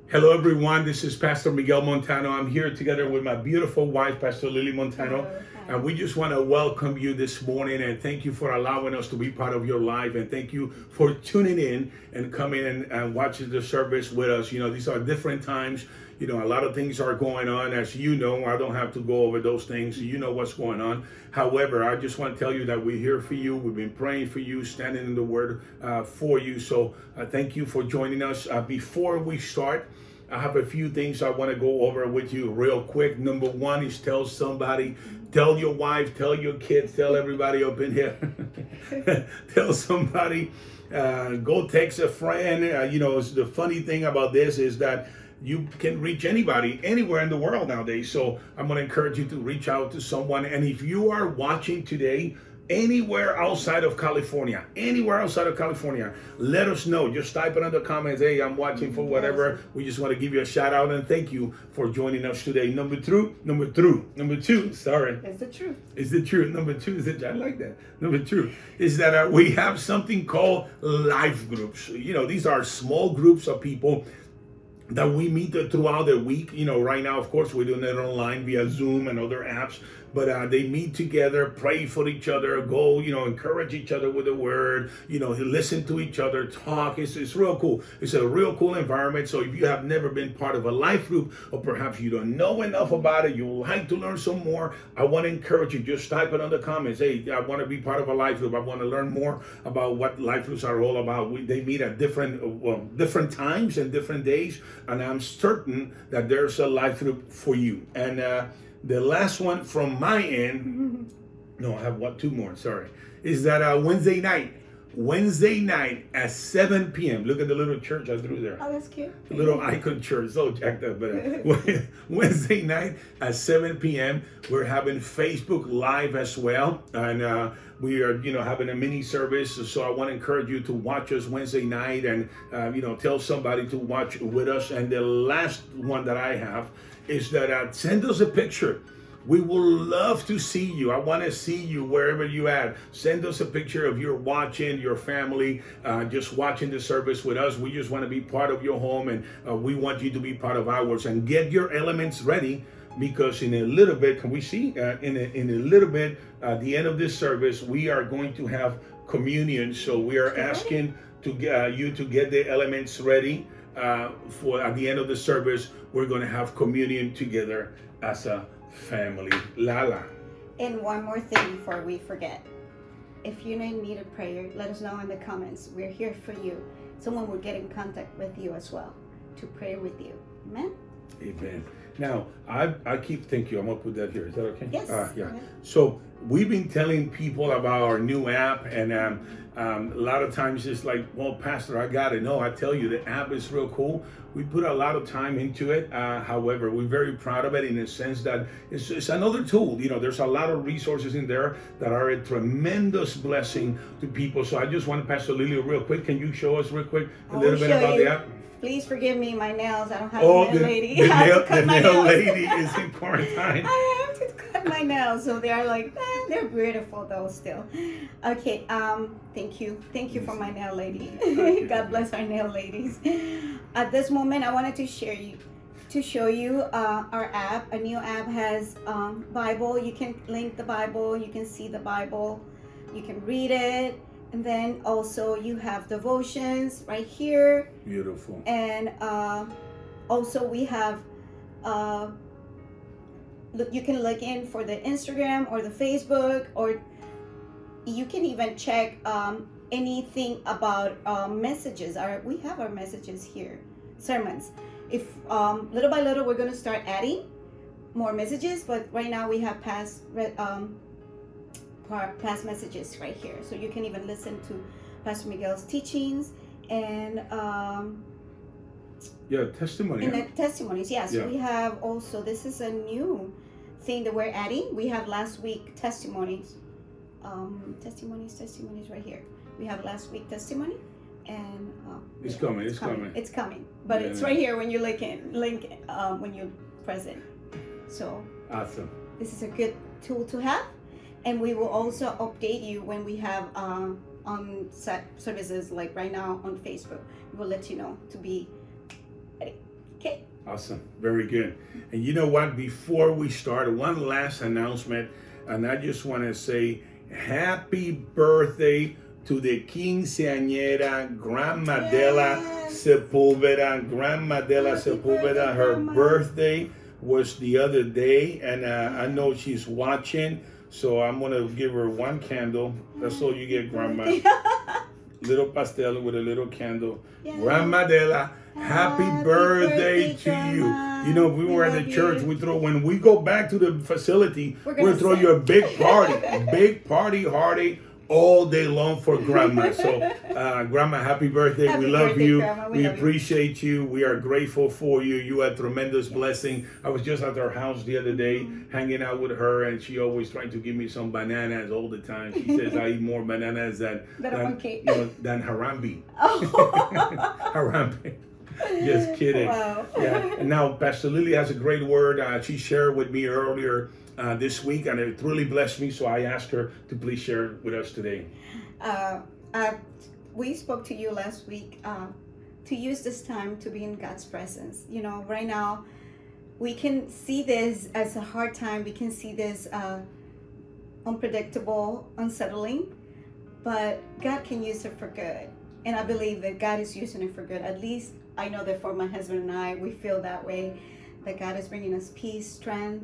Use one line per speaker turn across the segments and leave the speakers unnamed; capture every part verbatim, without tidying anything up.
Hello, everyone. This is Pastor Miguel Montano. I'm here together with my beautiful wife, Pastor Lily Montano.
Hello.
And we just want to welcome you this morning and thank you for allowing us to be part of your life. And thank you for tuning in and coming and, and watching the service with us. You know, these are different times. You know, a lot of things are going on. As you know, I don't have to go over those things. You know what's going on. However, I just want to tell you that we're here for you. We've been praying for you, standing in the Word uh, for you. So uh, thank you for joining us. Uh, before we start, I have a few things I want to go over with you real quick. Number one is tell somebody, tell your wife, tell your kids, tell everybody up in here. Tell somebody, uh, go text a friend. Uh, you know, the funny thing about this is that you can reach anybody anywhere in the world nowadays. So I'm going to encourage you to reach out to someone. And if you are watching today, anywhere outside of California, anywhere outside of California, let us know. Just type it in the comments. Hey, I'm watching for whatever. We just want to give you a shout out and thank you for joining us today. Number two, number two, number two, sorry.
It's the truth.
It's the truth. Number two is that I like that. Number two is that uh, we have something called life groups. You know, these are small groups of people that we meet throughout the week. You know, right now, of course, we're doing it online via Zoom and other apps, but uh, they meet together, pray for each other, go, you know, encourage each other with the word, you know, listen to each other, talk. It's, it's real cool. It's a real cool environment. So if you have never been part of a life group, or perhaps you don't know enough about it, you would like to learn some more, I want to encourage you, just type it on the comments. Hey, I want to be part of a life group. I want to learn more about what life groups are all about. We, they meet at different, well, different times and different days. And I'm certain that there's a life group for you. And uh, the last one from my end, no, I have what two more, sorry, is that uh, Wednesday night. Wednesday night at seven p.m. Look at the little church I threw there.
Oh, that's cute.
A little icon church, so jacked up. But uh, Wednesday night at seven p.m. we're having Facebook Live as well, and uh, we are, you know, having a mini service. So I want to encourage you to watch us Wednesday night, and uh, you know, tell somebody to watch with us. And the last one that I have is that uh, send us a picture. We will love to see you. I want to see you wherever you at. Send us a picture of your watching, your family, uh, just watching the service with us. We just want to be part of your home, and uh, we want you to be part of ours. And get your elements ready, because in a little bit, can we see? Uh, in, a, in a little bit, at uh, the end of this service, we are going to have communion. So we are asking to get, uh, you to get the elements ready. Uh, for at the end of the service, we're going to have communion together as a family. Lala.
And one more thing before we forget. If you need a prayer, let us know in the comments. We're here for you. Someone will get in contact with you as well to pray with you. Amen?
Amen. Now, I I keep thinking, I'm going to put that here. Is that okay?
Yes.
Uh, yeah.
Amen.
So we've been telling people about our new app, and um, um, a lot of times it's like, well, Pastor, I got it. No, I tell you, the app is real cool. We put a lot of time into it. Uh, however, we're very proud of it in the sense that it's, it's another tool. You know, there's a lot of resources in there that are a tremendous blessing to people. So I just want Pastor Lily real quick. Can you show us real quick a
I
little
will
bit
show
about
you.
the app?
Please forgive me, my nails. I don't have
Oh,
a nail
the,
lady.
the
I have
nail,
to cut
the
my
nail
nails.
lady is in quarantine.
I have to cut my nails, so they're like, eh, they're beautiful though still. Okay, um, thank you. Thank you for my nail lady. God bless our nail ladies. At this moment, I wanted to share you, to show you uh, our app. A new app has um, Bible. You can link the Bible. You can see the Bible. You can read it. And then also you have devotions right here.
Beautiful.
And uh, also we have, uh, look, you can look in for the Instagram or the Facebook, or you can even check um, anything about uh, messages. Our, we have our messages here, sermons. If um, little by little we're going to start adding more messages, but right now we have past um, past messages right here, so you can even listen to Pastor Miguel's teachings and um
yeah testimony
and
huh?
the testimonies. Yes,
yeah.
We have also, this is a new thing that we're adding. We have last week testimonies um testimonies testimonies right here. We have last week testimony, and uh,
it's
yeah,
coming it's coming.
coming it's coming but
yeah.
It's right here when you link in link um when you press it. So
Awesome.
this is a good tool to have. And we will also update you when we have uh, on set services, like right now on Facebook. We will let you know to be ready.
Awesome. Very good. And you know what? Before we start, one last announcement. And I just want to say happy birthday to the quinceañera Grandma de la Sepulveda. Grandma de la Sepulveda. Her birthday was the other day. And uh, I know she's watching. So I'm going to give her one candle. That's all you get, Grandma. Little pastel with a little candle. Yeah. Grandma de la, happy, happy birthday, birthday to Grandma. You. You know, we, we were at the church. You. We throw when we go back to the facility, we're gonna we'll throw you a big party, a big party, hearty, all day long for Grandma. So, uh, Grandma, happy birthday. Happy we love birthday, you. We, we love appreciate you. you. We are grateful for you. You are a tremendous yes. blessing. I was just at her house the other day, mm-hmm. hanging out with her, and she always trying to give me some bananas all the time. She says I eat more bananas than than, you know, than Harambe. Oh. Harambe. Just kidding. Wow. Yeah. And now Pastor Lily has a great word. Uh, she shared with me earlier Uh, this week, and it really blessed me, so I asked her to please share with us today.
Uh, uh, we spoke to you last week uh, to use this time to be in God's presence. You know, right now, we can see this as a hard time. We can see this uh, unpredictable, unsettling, but God can use it for good. And I believe that God is using it for good. At least I know that for my husband and I, we feel that way, that God is bringing us peace, strength,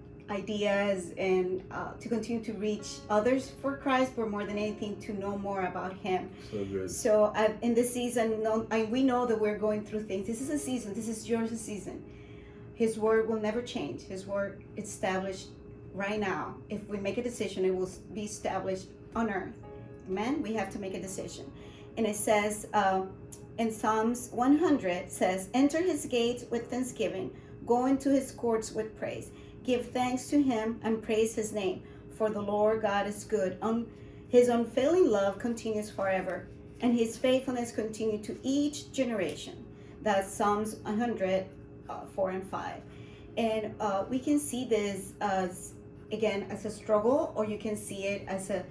ideas, and uh, to continue to reach others for Christ, but more than anything to know more about Him.
So good.
So uh, in this season, no, I, we know that we're going through things. This is a season. This is your season. His word will never change. His word is established right now. If we make a decision, it will be established on earth. Amen. We have to make a decision. And it says uh, in Psalms one hundred says, "Enter His gates with thanksgiving, go into His courts with praise. Give thanks to Him and praise His name, for the Lord God is good. Um, his unfailing love continues forever, and His faithfulness continues to each generation." That's Psalms one hundred, uh, four and five. And uh, we can see this as, again, as a struggle, or you can see it as an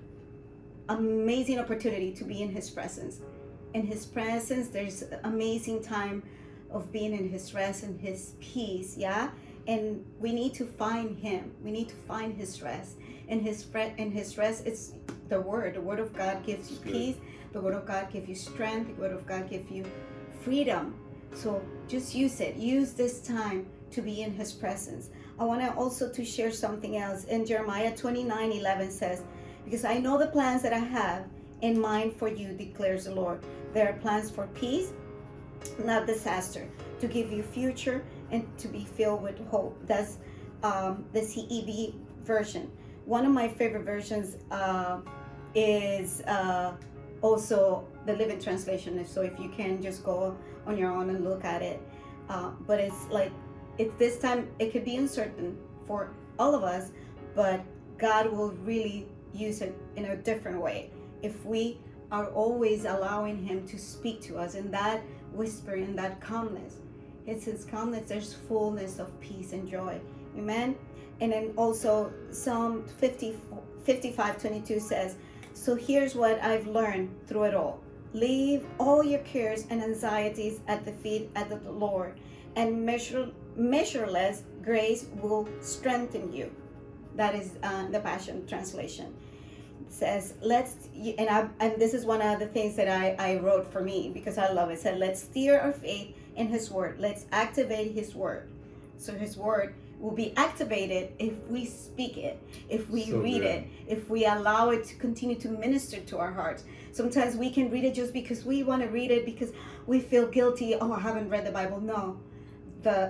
amazing opportunity to be in His presence. In His presence, there's amazing time of being in His rest and His peace, yeah? And we need to find Him. We need to find His rest. And His and His rest, it's the Word. The Word of God gives you peace. The Word of God gives you strength. The Word of God gives you freedom. So just use it. Use this time to be in His presence. I want to also to share something else. In Jeremiah twenty-nine eleven says, "Because I know the plans that I have in mind for you, declares the Lord. There are plans for peace, not disaster, to give you future and to be filled with hope." That's um, the C E V version. One of my favorite versions uh, is uh, also the Living Translation. So if you can just go on your own and look at it. Uh, but it's like, it's this time, it could be uncertain for all of us, but God will really use it in a different way if we are always allowing Him to speak to us in that whisper, in that calmness. It's His calmness, there's fullness of peace and joy. Amen. And then also Psalm fifty, fifty-five twenty-two says, "So here's what I've learned through it all. Leave all your cares and anxieties at the feet of the Lord, and measure, measureless grace will strengthen you." That is uh, the Passion Translation. It says, let's, and, I, and this is one of the things that I, I wrote for me because I love it. It said, "Let's steer our faith in His word. Let's activate His word." So His word will be activated if we speak it, if we so read good. it, if we allow it to continue to minister to our hearts. Sometimes we can read it just because we want to read it because we feel guilty. Oh, I haven't read the Bible. No, the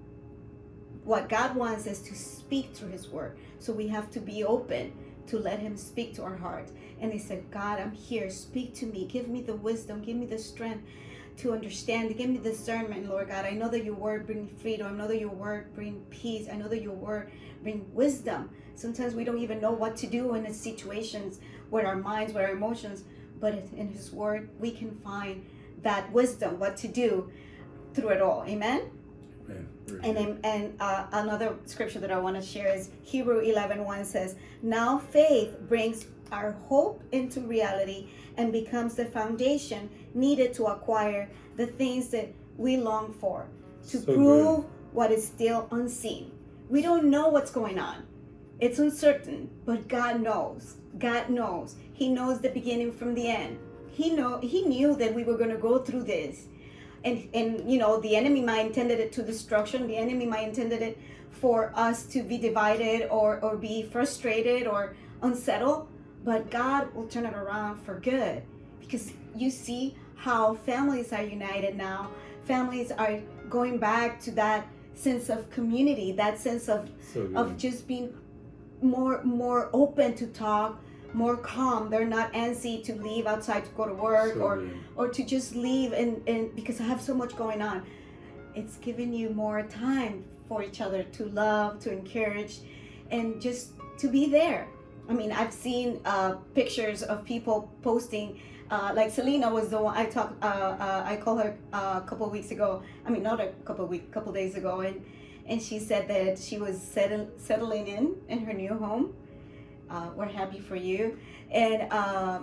what God wants is to speak through His word. So we have to be open to let Him speak to our hearts. And He said, "God, I'm here. Speak to me. Give me the wisdom. Give me the strength to understand. Give me discernment, Lord God. I know that your word brings freedom. I know that your word brings peace. I know that your word brings wisdom." Sometimes we don't even know what to do in the situations with our minds, with our emotions. But in His word, we can find that wisdom, what to do through it all. Amen? Amen. And then, and uh, another scripture that I want to share is Hebrew eleven one says, "Now faith brings our hope into reality and becomes the foundation needed to acquire the things that we long for." to
So
prove
good.
what is still unseen. We don't know what's going on. It's uncertain, but God knows. God knows. He knows the beginning from the end. He know he knew that we were going to go through this. And and you know, the enemy might intended it to destruction. The enemy might intended it for us to be divided or or be frustrated or unsettled, but God will turn it around for good, because you see how families are united now. Families are going back to that sense of community, that sense of
So good.
of just being more more open to talk, more calm. They're not antsy to leave outside to go to work
So
or
good.
or to just leave and, and because I have so much going on. It's giving you more time for each other to love, to encourage, and just to be there. I mean, I've seen uh, pictures of people posting, uh, like Selena was the one I talked, uh, uh, I called her uh, a couple of weeks ago. I mean, not a couple of weeks, couple days ago, and and she said that she was settle, settling in in her new home. Uh, we're happy for you, and uh,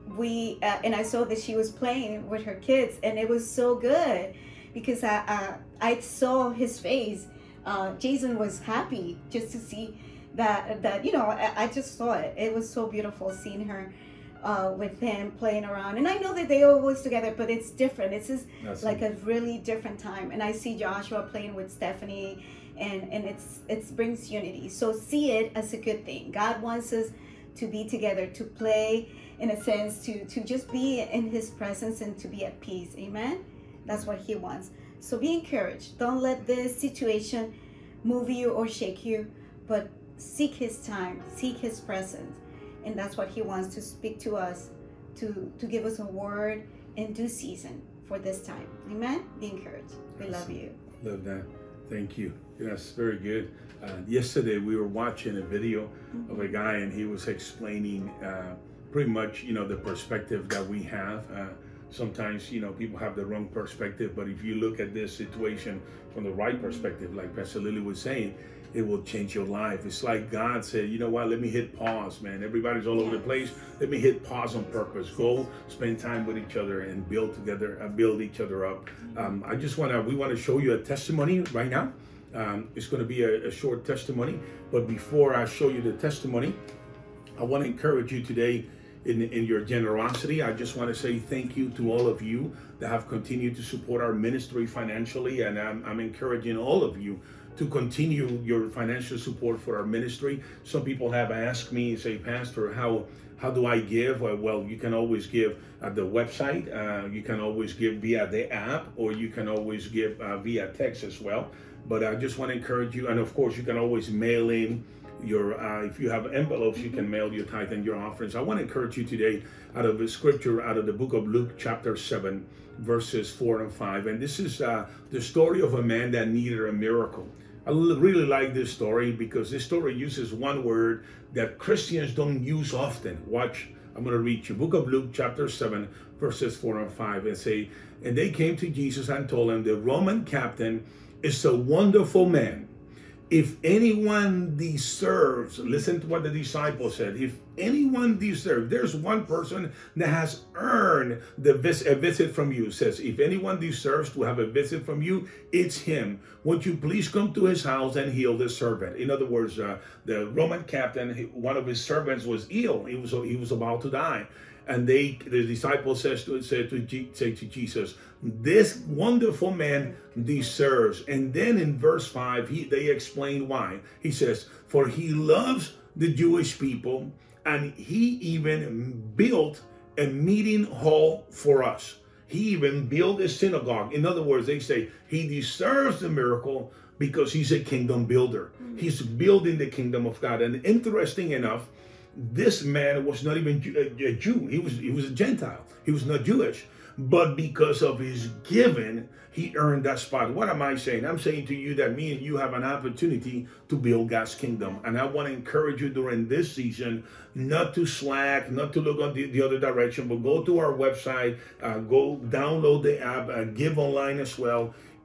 we uh, and I saw that she was playing with her kids, and it was so good because I I, I saw his face. Uh, Jason was happy just to see that that you know I, I just saw it. It was so beautiful seeing her uh, with him playing around, and I know that they are always together, but it's different. It's just
That's
like a really different time. And I see Joshua playing with Stephanie, and and it's it brings unity. So see it as a good thing. God wants us to be together, to play, in a sense, to to just be in His presence and to be at peace. Amen. That's what He wants. So be encouraged. Don't let this situation move you or shake you, but seek His time, seek His presence, and that's what He wants to speak to us, to to give us a word in due season for this time. Amen. Be encouraged. We love you.
Love that. Thank you. That's very good. Uh, yesterday we were watching a video
Mm-hmm.
of a guy, and he was explaining uh, pretty much, you know, the perspective that we have. Uh, sometimes, you know, people have the wrong perspective, but if you look at this situation from the right perspective, like Pastor Lily was saying, it will change your life. It's like God said, you know what, let me hit pause, man. Everybody's all over the place. Let me hit pause on purpose. Go spend time with each other and build together, uh, build each other up. Um, I just want to, we want to show you a testimony right now. Um, it's going to be a, a short testimony, but before I show you the testimony, I want to encourage you today in, in your generosity. I just want to say thank you to all of you that have continued to support our ministry financially, and I'm, I'm encouraging all of you to continue your financial support for our ministry. Some people have asked me, say, Pastor, how how do I give? Well, well you can always give at the website. Uh, you can always give via the app, or you can always give uh, via text as well. But I just want to encourage you, and of course, you can always mail in your, uh, if you have envelopes, you can mail your tithe and your offerings. I want to encourage you today out of the scripture, out of the book of Luke, chapter seven, verses four and five. And this is uh, the story of a man that needed a miracle. I really like this story because this story uses one word that Christians don't use often. Watch, I'm going to read you. Book of Luke, chapter seven, verses four and five, and say, and they came to Jesus and told him, the Roman captain is a wonderful man. If anyone deserves, listen to what the disciples said, if anyone deserves, there's one person that has earned the vis a visit from you. It says, if anyone deserves to have a visit from you, it's him. Won't you please come to his house and heal the servant? In other words, uh, the Roman captain, one of his servants was ill. He was, he was about to die. And they, the disciples says to, say to, say to Jesus, this wonderful man deserves. And then in verse five, he, they explain why. He says, for he loves the Jewish people, and he even built a meeting hall for us. He even built a synagogue. In other words, they say he deserves the miracle because he's a kingdom builder. He's building the kingdom of God. And interesting enough, this man was not even a Jew. He was, he was a Gentile. He was not Jewish. But because of his giving, he earned that spot. What am I saying? I'm saying to you that me and you have an opportunity to build God's kingdom. And I want to encourage you during this season not to slack, not to look on the, the other direction, but go to our website, uh, go download the app, uh, give online as well.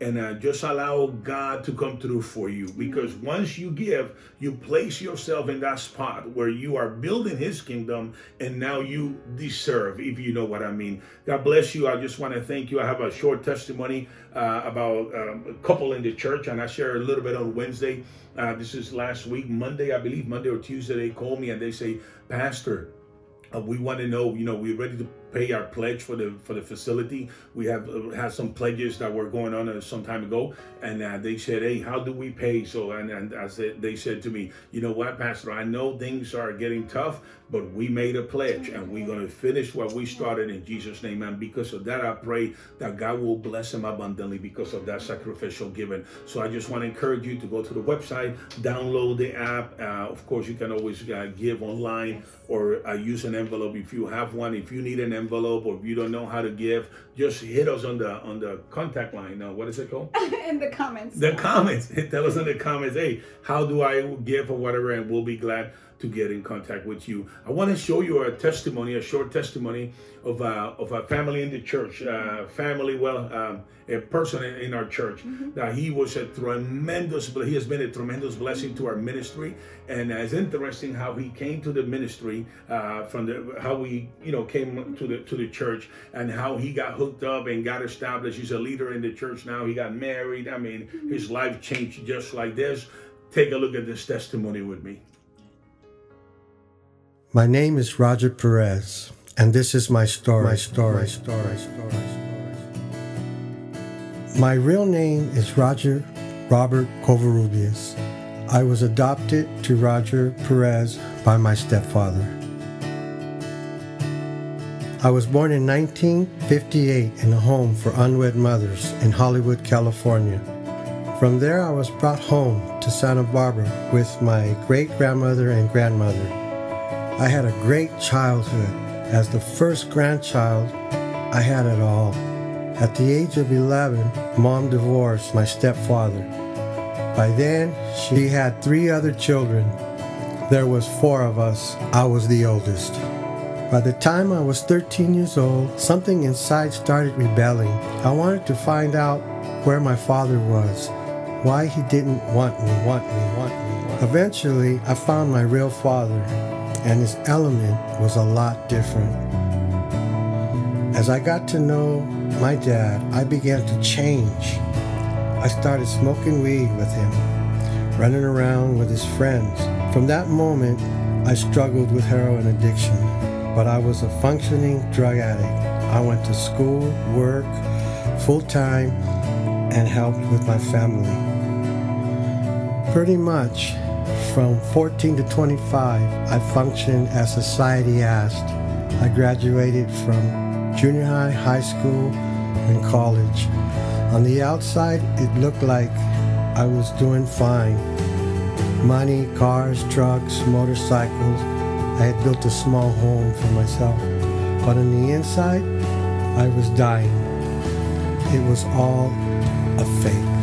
and uh, just allow God to come through for you. Because once you give, you place yourself in that spot where you are building His kingdom, and now you deserve, if you know what I mean. God bless you. I just want to thank you. I have a short testimony uh, about um, a couple in the church, and I shared a little bit on Wednesday. Uh, this is last week, Monday, I believe, Monday or Tuesday, they called me and they say, Pastor, Uh, we want to know, you know, we're ready to pay our pledge for the for the facility. We have uh, had some pledges that were going on uh, some time ago, and uh, they said, hey, how do we pay? So, and, and I said, they said to me, you know what, Pastor, I know things are getting tough, but we made a pledge, and we're going to finish what we started in Jesus' name. And because of that, I pray that God will bless them abundantly because of that sacrificial giving. So I just want to encourage you to go to the website, download the app. Uh, of course, you can always uh, give online, or uh, use an envelope if you have one. If you need an envelope, or if you don't know how to give, just hit us on the on the contact line. Now, what is it called?
In the comments.
The comments. Tell us in the comments, hey, how do I give or whatever, and we'll be glad to get in contact with you. I want to show you a testimony, a short testimony of a, of a family in the church, uh, family, well, um, a person in, in our church, mm-hmm. that he was a tremendous, he has been a tremendous blessing to our ministry. And it's interesting how he came to the ministry, uh, from the, how we, you know, came to the, to the church, and how he got hooked up and got established. He's a leader in the church now. He got married. I mean, mm-hmm. his life changed just like this. Take a look at this testimony with me.
My name is Roger Perez, and this is my story. My story. My story. My story. My real name is Roger Robert Covarrubias. I was adopted to Roger Perez by my stepfather. I was born in nineteen fifty-eight in a home for unwed mothers in Hollywood, California. From there, I was brought home to Santa Barbara with my great-grandmother and grandmother. I had a great childhood. As the first grandchild, I had it all. At the age of eleven, Mom divorced my stepfather. By then, she had three other children. There was four of us. I was the oldest. By the time I was thirteen years old, something inside started rebelling. I wanted to find out where my father was, why he didn't want me, want me, want me. Want me. Eventually, I found my real father, and his element was a lot different. As I got to know my dad, I began to change. I started smoking weed with him, running around with his friends. From that moment, I struggled with heroin addiction, but I was a functioning drug addict. I went to school, work, full-time, and helped with my family. Pretty much, from fourteen to twenty-five, I functioned as society asked. I graduated from junior high, high school, and college. On the outside, it looked like I was doing fine. Money, cars, trucks, motorcycles. I had built a small home for myself. But on the inside, I was dying. It was all a fake.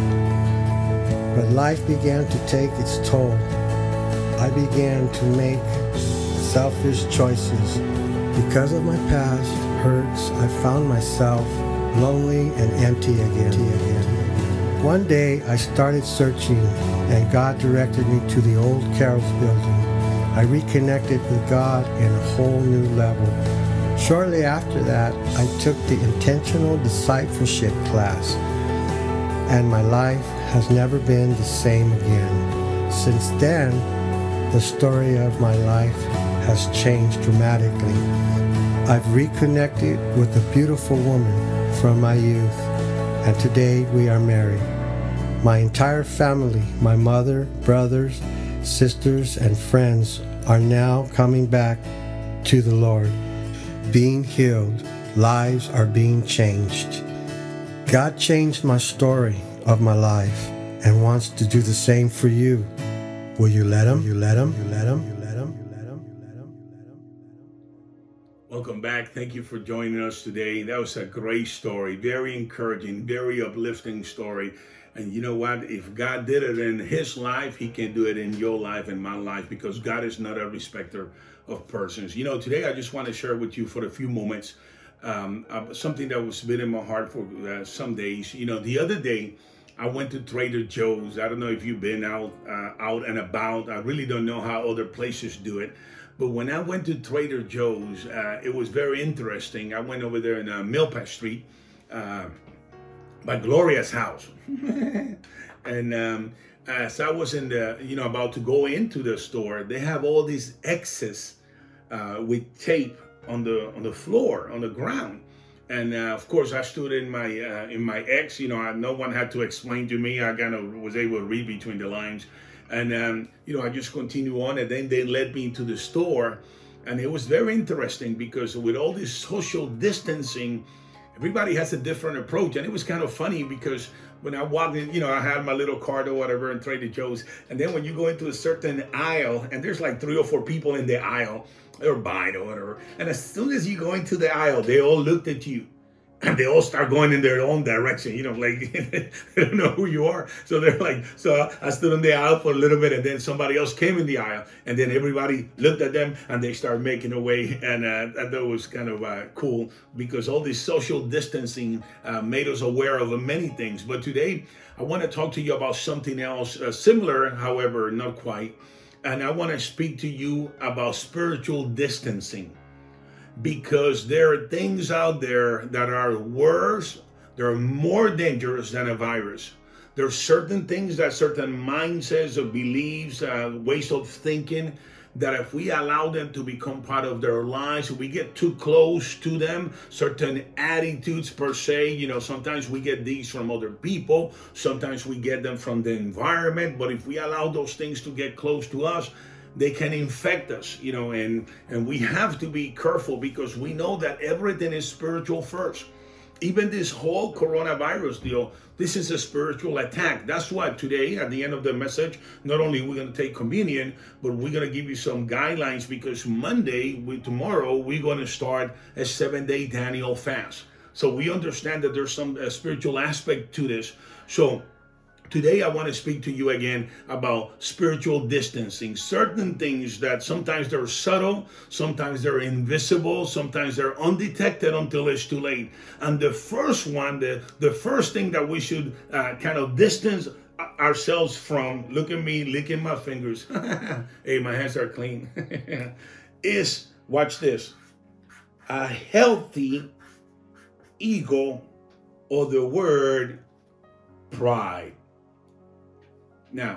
But life began to take its toll. I began to make selfish choices. Because of my past hurts, I found myself lonely and empty again. One day, I started searching, and God directed me to the old Carol's building. I reconnected with God in a whole new level. Shortly after that, I took the intentional discipleship class, and my life has never been the same again. Since then, the story of my life has changed dramatically. I've reconnected with a beautiful woman from my youth, and today we are married. My entire family, my mother, brothers, sisters, and friends are now coming back to the Lord, being healed. Lives are being changed. God changed my story of my life and wants to do the same for you. Will you let him? You let him? You let him? You let him? You let him? You let him? You let him?
Welcome back. Thank you for joining us today. That was a great story. Very encouraging, very uplifting story. And you know what? If God did it in his life, he can do it in your life and my life, because God is not a respecter of persons. You know, today I just want to share with you for a few moments um, uh, something that was been in my heart for uh, some days. You know, the other day I went to Trader Joe's. I don't know if you've been out uh, out and about. I really don't know how other places do it. But when I went to Trader Joe's, uh, it was very interesting. I went over there in uh, Milpas Street uh, by Gloria's house. And um, as I was in the, you know, about to go into the store, they have all these X's uh, with tape on the on the floor, on the ground. And uh, of course, I stood in my uh, in my X. You know, I, no one had to explain to me. I kind of was able to read between the lines. And, um, you know, I just continue on, and then they led me into the store. And it was very interesting because with all this social distancing, everybody has a different approach. And it was kind of funny because when I walked in, you know, I had my little card or whatever in Trader Joe's. And then when you go into a certain aisle, and there's like three or four people in the aisle, they're buying or whatever. And as soon as you go into the aisle, they all looked at you. And they all start going in their own direction, you know, like they don't know who you are. So they're like, so I stood in the aisle for a little bit, and then somebody else came in the aisle, and then everybody looked at them, and they started making their way. And uh, that was kind of uh, cool because all this social distancing uh, made us aware of many things. But today, I want to talk to you about something else uh, similar, however, not quite. And I want to speak to you about spiritual distancing. Because there are things out there that are worse, they're more dangerous than a virus. There are certain things that certain mindsets or beliefs, uh, ways of thinking, that if we allow them to become part of their lives, we get too close to them, certain attitudes per se, you know, sometimes we get these from other people, sometimes we get them from the environment, but if we allow those things to get close to us, they can infect us, you know, and, and we have to be careful because we know that everything is spiritual first. Even this whole coronavirus deal, this is a spiritual attack. That's why today, at the end of the message, not only are we going to take communion, but we're going to give you some guidelines because Monday, we, tomorrow, we're going to start a seven-day Daniel fast. So we understand that there's some uh, spiritual aspect to this. So today, I want to speak to you again about spiritual distancing. Certain things that sometimes they're subtle, sometimes they're invisible, sometimes they're undetected until it's too late. And the first one, the, the first thing that we should uh, kind of distance ourselves from, look at me licking my fingers, hey, my hands are clean, is, watch this, a healthy ego, or the word pride. Now,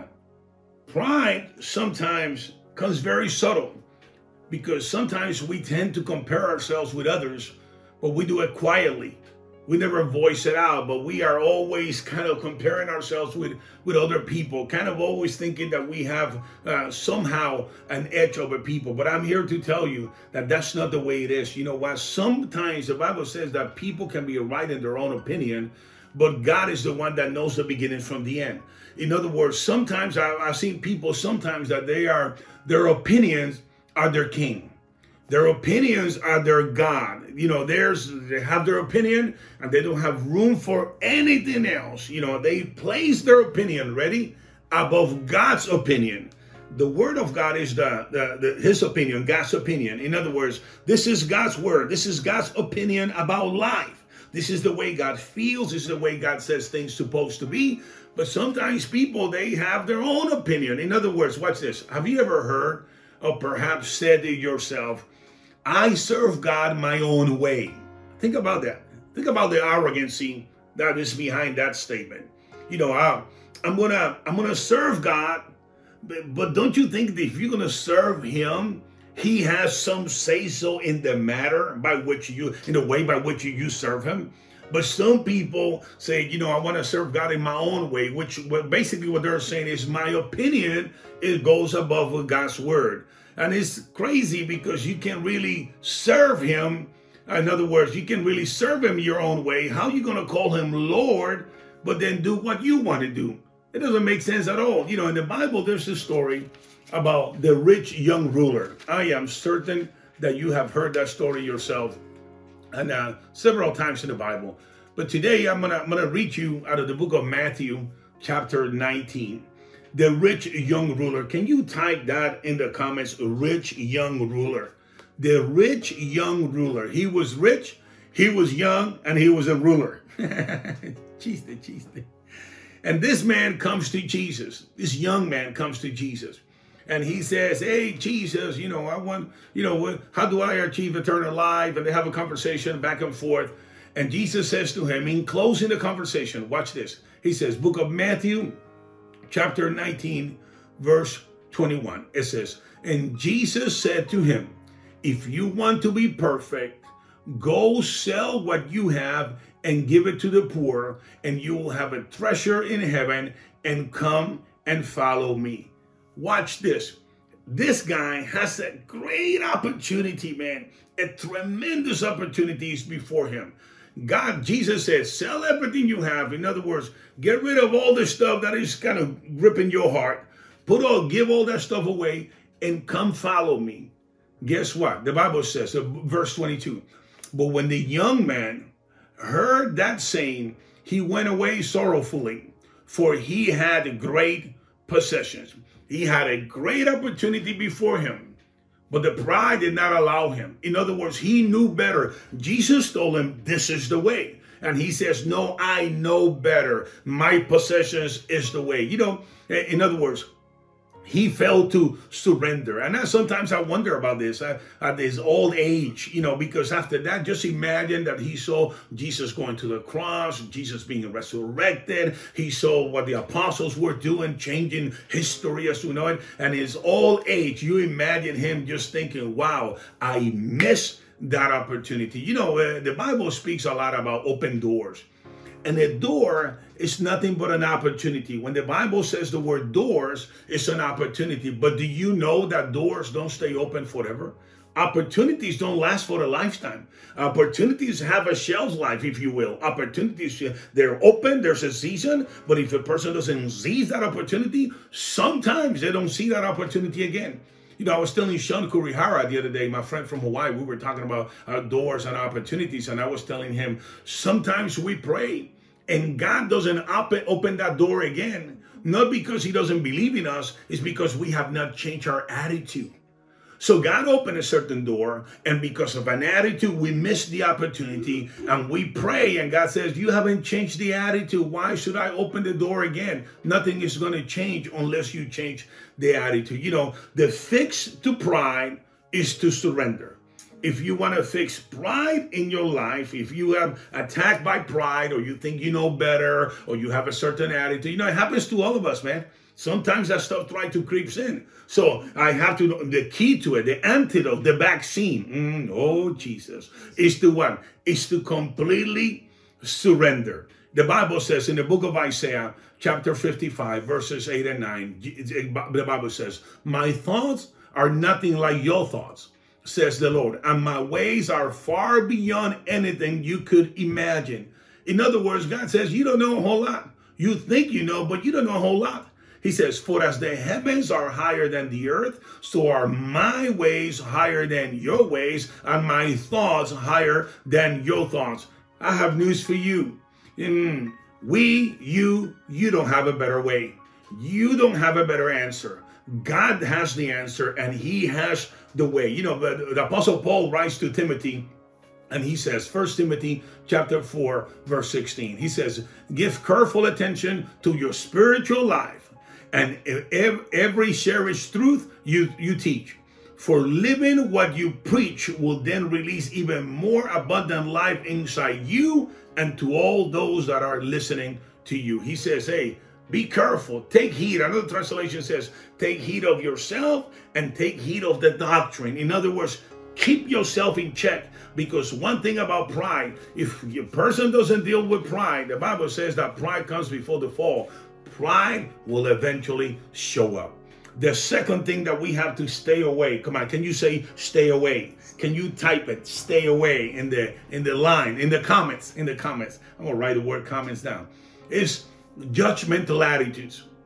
pride sometimes comes very subtle because sometimes we tend to compare ourselves with others, but we do it quietly. We never voice it out, but we are always kind of comparing ourselves with, with other people, kind of always thinking that we have uh, somehow an edge over people. But I'm here to tell you that that's not the way it is. You know what? Sometimes the Bible says that people can be right in their own opinion, but God is the one that knows the beginning from the end. In other words, sometimes I, I've seen people sometimes that they are, their opinions are their king. Their opinions are their God. You know, there's, they have their opinion and they don't have room for anything else. You know, they place their opinion, ready, above God's opinion. The word of God is the, the, the his opinion, God's opinion. In other words, this is God's word. This is God's opinion about life. This is the way God feels. This is the way God says things supposed to be. But sometimes people, they have their own opinion. In other words, watch this. Have you ever heard or perhaps said to yourself, I serve God my own way? Think about that. Think about the arrogancy that is behind that statement. You know, I, I'm gonna I'm gonna serve God, but, but don't you think that if you're gonna serve Him, He has some say-so in the matter by which you, in the way by which you, you serve Him? But some people say, you know, I want to serve God in my own way, which basically what they're saying is my opinion, it goes above God's word. And it's crazy because you can really serve Him. In other words, you can really serve Him your own way. How are you going to call Him Lord, but then do what you want to do? It doesn't make sense at all. You know, in the Bible, there's a story about the rich young ruler. I am certain that you have heard that story yourself, and uh, several times in the Bible. But today I'm gonna I'm gonna read you out of the book of Matthew, chapter nineteen. The rich young ruler. Can you type that in the comments? Rich young ruler. The rich young ruler. He was rich. He was young and he was a ruler. Chiste, chiste. And this man comes to Jesus. This young man comes to Jesus. And he says, hey, Jesus, you know, I want, you know, how do I achieve eternal life? And they have a conversation back and forth. And Jesus says to him, in closing the conversation, watch this. He says, book of Matthew, chapter nineteen, verse twenty-one. It says, and Jesus said to him, if you want to be perfect, go sell what you have and give it to the poor, and you will have a treasure in heaven, and come and follow me. Watch this. This guy has a great opportunity, man. A tremendous opportunities before him. God, Jesus says, sell everything you have. In other words, get rid of all the stuff that is kind of gripping your heart. Put all, give all that stuff away and come follow me. Guess what? The Bible says, uh, verse twenty-two, but when the young man heard that saying, he went away sorrowfully, for he had great possessions. He had a great opportunity before him, but the pride did not allow him. In other words, he knew better. Jesus told him, this is the way. And he says, no, I know better. My possessions is the way. You know, in other words, he failed to surrender. And I, sometimes I wonder about this at, at his old age, you know, because after that, just imagine that he saw Jesus going to the cross, Jesus being resurrected. He saw what the apostles were doing, changing history as we know it. And his old age, you imagine him just thinking, wow, I missed that opportunity. You know, uh, the Bible speaks a lot about open doors. And a door is nothing but an opportunity. When the Bible says the word doors, it's an opportunity. But do you know that doors don't stay open forever? Opportunities don't last for a lifetime. Opportunities have a shelf life, if you will. Opportunities, they're open, there's a season. But if a person doesn't seize that opportunity, sometimes they don't see that opportunity again. You know, I was telling Sean Kurihara the other day, my friend from Hawaii, we were talking about uh, doors and opportunities. And I was telling him, sometimes we pray and God doesn't open, open that door again. Not because he doesn't believe in us, it's because we have not changed our attitude. So God opened a certain door, and because of an attitude, we missed the opportunity, and we pray, and God says, you haven't changed the attitude. Why should I open the door again? Nothing is going to change unless you change the attitude. You know, the fix to pride is to surrender. If you want to fix pride in your life, if you have attacked by pride, or you think you know better, or you have a certain attitude, you know, it happens to all of us, man. Sometimes that stuff tries to creep in. So I have to know the key to it, the antidote, the vaccine. Mm, oh, Jesus. Is to what? Is to completely surrender. The Bible says in the book of Isaiah, chapter fifty-five, verses eight and nine, the Bible says, my thoughts are nothing like your thoughts, says the Lord, and my ways are far beyond anything you could imagine. In other words, God says, you don't know a whole lot. You think you know, but you don't know a whole lot. He says, for as the heavens are higher than the earth, so are my ways higher than your ways, and my thoughts higher than your thoughts. I have news for you. Mm, we, you, you don't have a better way. You don't have a better answer. God has the answer, and he has the way. You know, the, the Apostle Paul writes to Timothy, and he says, First Timothy chapter four, verse sixteen, he says, give careful attention to your spiritual life, and every cherished truth you, you teach. For living what you preach will then release even more abundant life inside you and to all those that are listening to you. He says, hey, be careful, take heed. Another translation says, take heed of yourself and take heed of the doctrine. In other words, keep yourself in check, because one thing about pride, if a person doesn't deal with pride, the Bible says that pride comes before the fall. Pride will eventually show up. The second thing that we have to stay away. Come on, can you say stay away? Can you type it? Stay away in the in the line, in the comments, in the comments. I'm gonna write the word comments down. Is judgmental attitudes.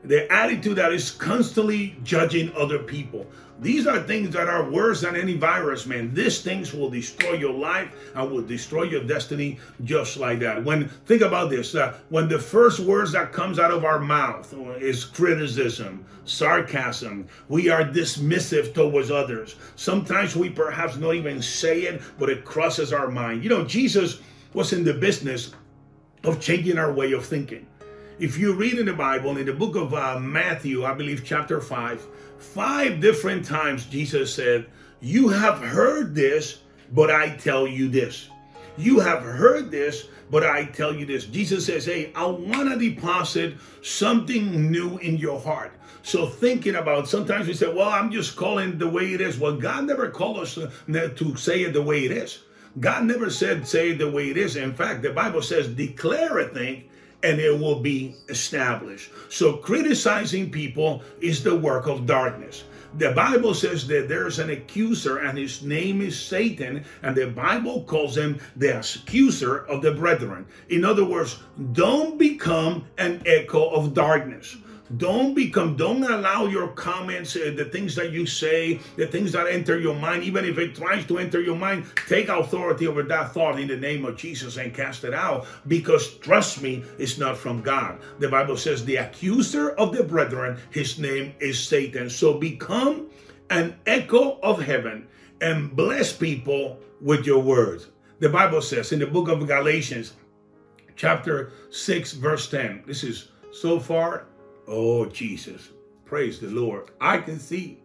The attitude that is constantly judging other people. These are things that are worse than any virus, man. These things will destroy your life and will destroy your destiny just like that. When, think about this, uh, when the first words that comes out of our mouth is criticism, sarcasm, we are dismissive towards others. Sometimes we perhaps not even say it, but it crosses our mind. You know, Jesus was in the business of changing our way of thinking. If you read in the Bible, in the book of uh, Matthew, I believe chapter five, five different times Jesus said, you have heard this, but I tell you this. You have heard this, but I tell you this. Jesus says, hey, I want to deposit something new in your heart. So thinking about, sometimes we say, well, I'm just calling it the way it is. Well, God never called us to, to say it the way it is. God never said, say it the way it is. In fact, the Bible says, declare a thing, and it will be established. So criticizing people is the work of darkness. The Bible says that there's an accuser and his name is Satan, and the Bible calls him the accuser of the brethren. In other words, don't become an echo of darkness. Don't become, don't allow your comments, uh, the things that you say, the things that enter your mind, even if it tries to enter your mind, take authority over that thought in the name of Jesus and cast it out, because trust me, it's not from God. The Bible says the accuser of the brethren, his name is Satan. So become an echo of heaven and bless people with your words. The Bible says in the book of Galatians, chapter six, verse ten, this is so far. Oh, Jesus. Praise the Lord. I can see.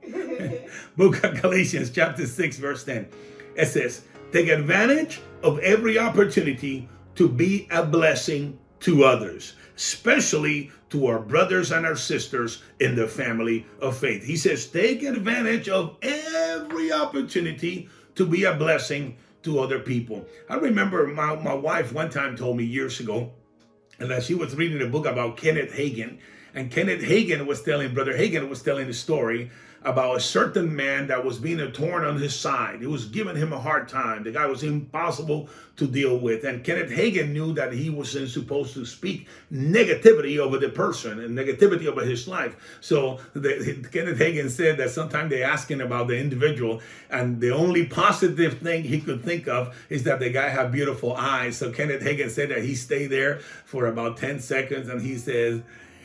Book of Galatians, chapter six, verse ten. It says, take advantage of every opportunity to be a blessing to others, especially to our brothers and our sisters in the family of faith. He says, take advantage of every opportunity to be a blessing to other people. I remember my, my wife one time told me years ago, and that she was reading a book about Kenneth Hagin, and Kenneth Hagin was telling, Brother Hagin was telling the story about a certain man that was being torn on his side. He was giving him a hard time. The guy was impossible to deal with. And Kenneth Hagin knew that he wasn't supposed to speak negativity over the person and negativity over his life. So the, Kenneth Hagin said that sometimes they asked him about the individual, and the only positive thing he could think of is that the guy had beautiful eyes. So Kenneth Hagin said that he stayed there for about ten seconds, and he says,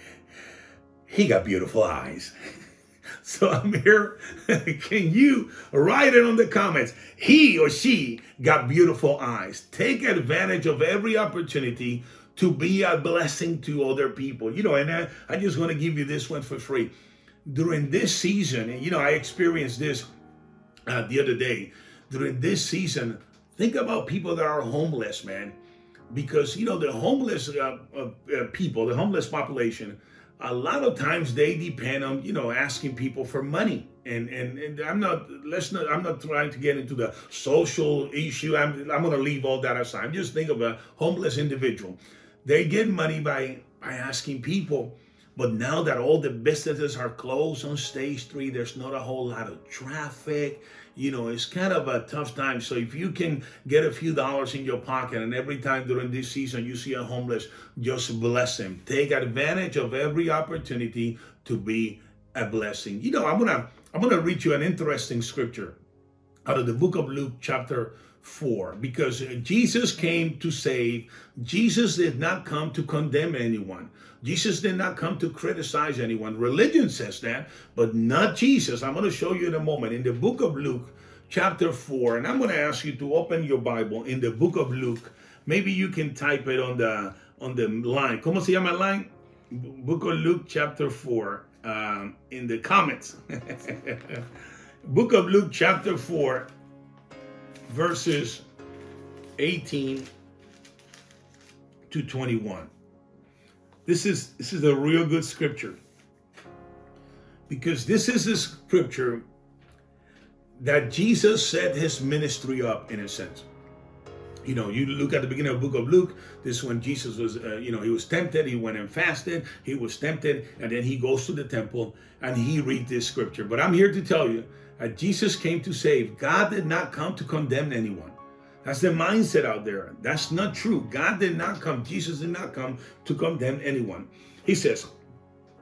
he got beautiful eyes. So I'm here. Can you write it on the comments? He or she got beautiful eyes. Take advantage of every opportunity to be a blessing to other people. You know, and I, I just want to give you this one for free. During this season, and you know, I experienced this uh, the other day. During this season, think about people that are homeless, man. Because, you know, the homeless uh, uh, people, the homeless population, a lot of times they depend on, you know, asking people for money. And, and, and I'm not, let's not, I'm not trying to get into the social issue. I'm, I'm going to leave all that aside. Just think of a homeless individual. They get money by, by asking people. But now that all the businesses are closed on Stage three, there's not a whole lot of traffic. You know, it's kind of a tough time. So if you can get a few dollars in your pocket, and every time during this season you see a homeless, just bless them. Take advantage of every opportunity to be a blessing. You know, I'm gonna I'm gonna read you an interesting scripture out of the book of Luke, chapter four, because Jesus came to save. Jesus did not come to condemn anyone. Jesus did not come to criticize anyone. Religion says that, but not Jesus. I'm going to show you in a moment in the book of Luke, chapter four, and I'm going to ask you to open your Bible in the book of Luke. Maybe you can type it on the on the line. ¿Cómo se llama el line? Book of Luke, chapter four, um, in the comments. Book of Luke, chapter four, verses eighteen to twenty-one. This is this is a real good scripture, because this is a scripture that Jesus set his ministry up in a sense. You know, you look at the beginning of the book of Luke, this is when Jesus was, uh, you know, he was tempted, he went and fasted, he was tempted, and then he goes to the temple and he reads this scripture. But I'm here to tell you that Jesus came to save. God did not come to condemn anyone. That's the mindset out there. That's not true. God did not come, Jesus did not come to condemn anyone. He says,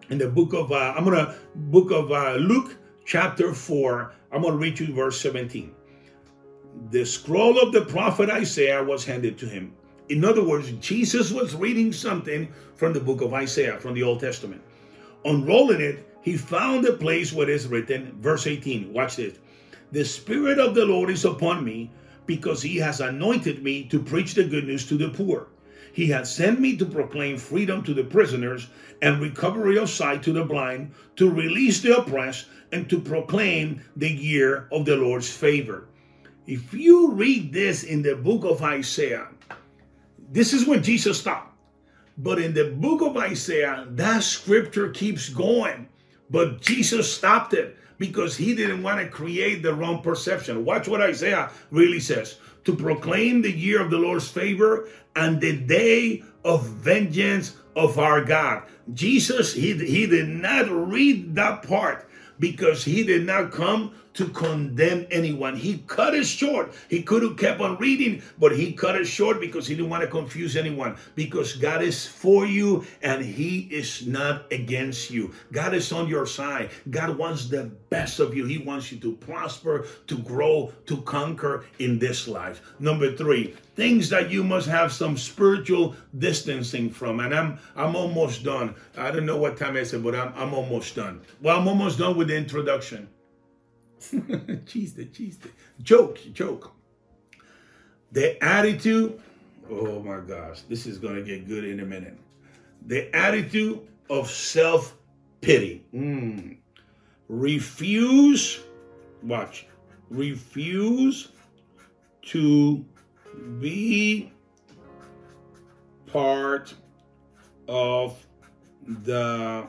in the book of, uh, I'm going to, book of uh, Luke chapter four, I'm going to read you verse seventeen. The scroll of the prophet Isaiah was handed to him. In other words, Jesus was reading something from the book of Isaiah, from the Old Testament. Unrolling it, he found a place where it is written, verse eighteen, watch this. The Spirit of the Lord is upon me, because he has anointed me to preach the good news to the poor. He has sent me to proclaim freedom to the prisoners and recovery of sight to the blind, to release the oppressed, and to proclaim the year of the Lord's favor. If you read this in the book of Isaiah, this is when Jesus stopped. But in the book of Isaiah, that scripture keeps going. But Jesus stopped it because he didn't want to create the wrong perception. Watch what Isaiah really says. To proclaim the year of the Lord's favor and the day of vengeance of our God. Jesus, he, he did not read that part because he did not come to condemn anyone. He cut it short. He could have kept on reading, but he cut it short because he didn't want to confuse anyone. Because God is for you and he is not against you. God is on your side. God wants the best of you. He wants you to prosper, to grow, to conquer in this life. Number three, things that you must have some spiritual distancing from. And I'm I'm almost done. I don't know what time I said, but I'm, I'm almost done. Well, I'm almost done with the introduction. Chiste, chiste. Joke, joke. The attitude, oh my gosh, this is going to get good in a minute. The attitude of self-pity. Mm. Refuse, watch, refuse to be part of the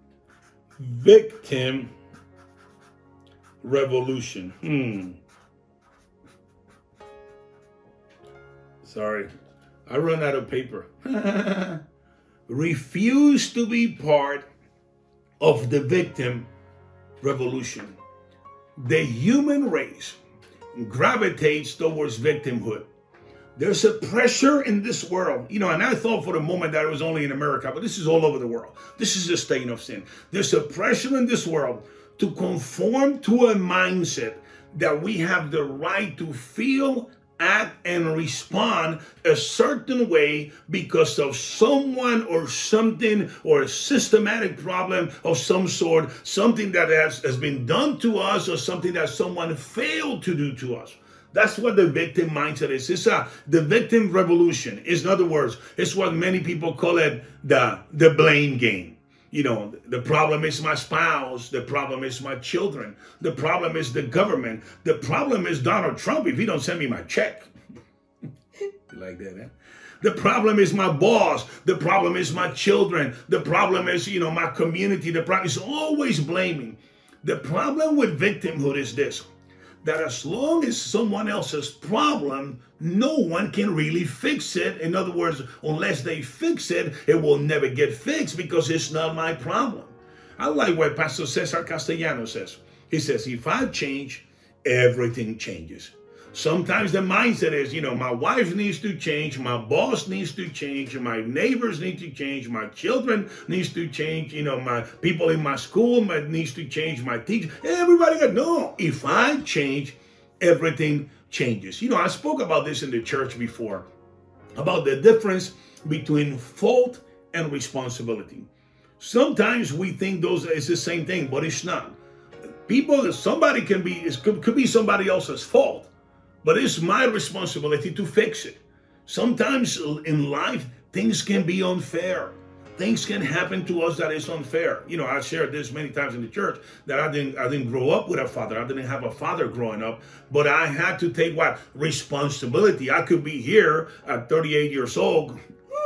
victim revolution. Hmm. Sorry, I run out of paper. Refuse to be part of the victim revolution. The human race gravitates towards victimhood. There's a pressure in this world, you know, and I thought for a moment that it was only in America, but this is all over the world. This is a stain of sin. There's a pressure in this world to conform to a mindset that we have the right to feel, act, and respond a certain way because of someone or something or a systematic problem of some sort, something that has, has been done to us or something that someone failed to do to us. That's what the victim mindset is. It's a, the victim revolution. Is, in other words, it's what many people call it the, the blame game. You know, the problem is my spouse. The problem is my children. The problem is the government. The problem is Donald Trump if he don't send me my check. You like that, eh? The problem is my boss. The problem is my children. The problem is, you know, my community. The problem is always blaming. The problem with victimhood is this, that as long as someone else's problem, no one can really fix it. In other words, unless they fix it, it will never get fixed because it's not my problem. I like what Pastor Cesar Castellano says. He says, if I change, everything changes. Sometimes the mindset is, you know, my wife needs to change, my boss needs to change, my neighbors need to change, my children needs to change, you know, my people in my school needs to change, my teacher. Everybody got, no, if I change, everything changes. You know, I spoke about this in the church before, about the difference between fault and responsibility. Sometimes we think those is the same thing, but it's not. People, somebody can be, it could, could be somebody else's fault. But it's my responsibility to fix it. Sometimes in life, things can be unfair. Things can happen to us that is unfair. You know, I shared this many times in the church that I didn't, I didn't grow up with a father. I didn't have a father growing up, but I had to take what? Responsibility. I could be here at thirty-eight years old,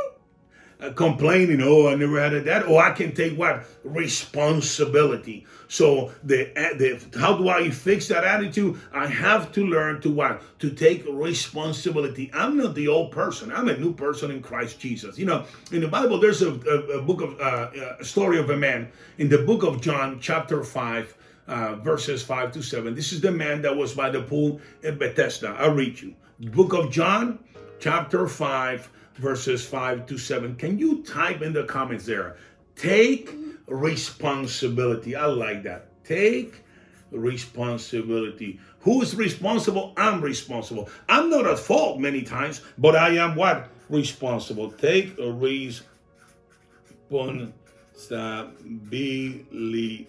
complaining, oh, I never had a dad. Or I can take what? Responsibility. So the, the how do I fix that attitude? I have to learn to what? To take responsibility. I'm not the old person. I'm a new person in Christ Jesus. You know, in the Bible, there's a, a, a book of uh, a story of a man in the book of John, chapter five, uh, verses five to seven. This is the man that was by the pool in Bethesda. I'll read you. Book of John, chapter five, verses five to seven. Can you type in the comments there? Take responsibility. I like that. Take responsibility. Who is responsible? I'm responsible. I'm not at fault many times, but I am what? Responsible. Take a responsibility.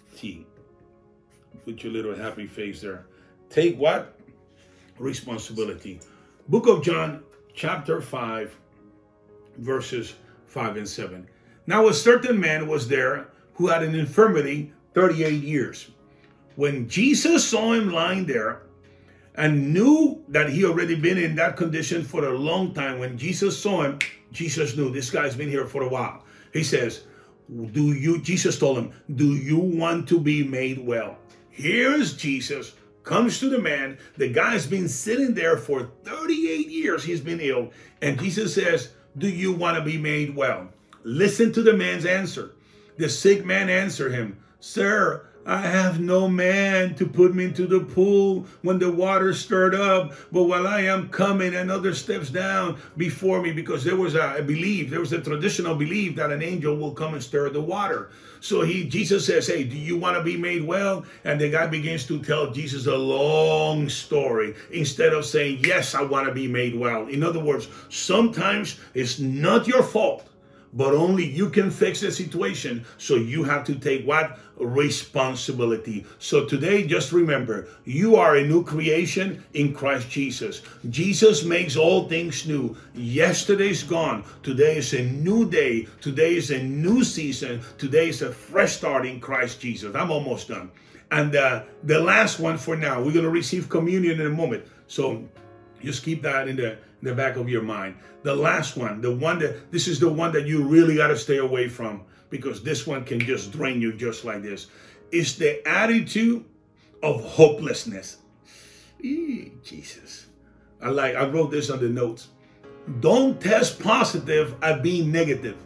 Put your little happy face there. Take what? Responsibility. Book of John, chapter five, verses five and seven. Now a certain man was there who had an infirmity thirty-eight years. When Jesus saw him lying there and knew that he already been in that condition for a long time, when Jesus saw him, Jesus knew this guy's been here for a while. He says, do you, Jesus told him, do you want to be made well? Here's Jesus, comes to the man. The guy's been sitting there for thirty-eight years. He's been ill. And Jesus says, do you want to be made well? Listen to the man's answer. The sick man answered him, sir, I have no man to put me into the pool when the water stirred up. But while I am coming, another steps down before me, because there was a belief, there was a traditional belief that an angel will come and stir the water. So he, Jesus says, hey, do you want to be made well? And the guy begins to tell Jesus a long story instead of saying, yes, I want to be made well. In other words, sometimes it's not your fault, but only you can fix the situation. So you have to take what? Responsibility. So today, just remember, you are a new creation in Christ Jesus. Jesus makes all things new. Yesterday's gone. Today is a new day. Today is a new season. Today is a fresh start in Christ Jesus. I'm almost done. And uh, the last one for now, we're going to receive communion in a moment. So just keep that in the, in the back of your mind. The last one, the one that, this is the one that you really got to stay away from, because this one can just drain you just like this. It's the attitude of hopelessness. Eee, Jesus. I like, I wrote this on the notes. Don't test positive at being negative.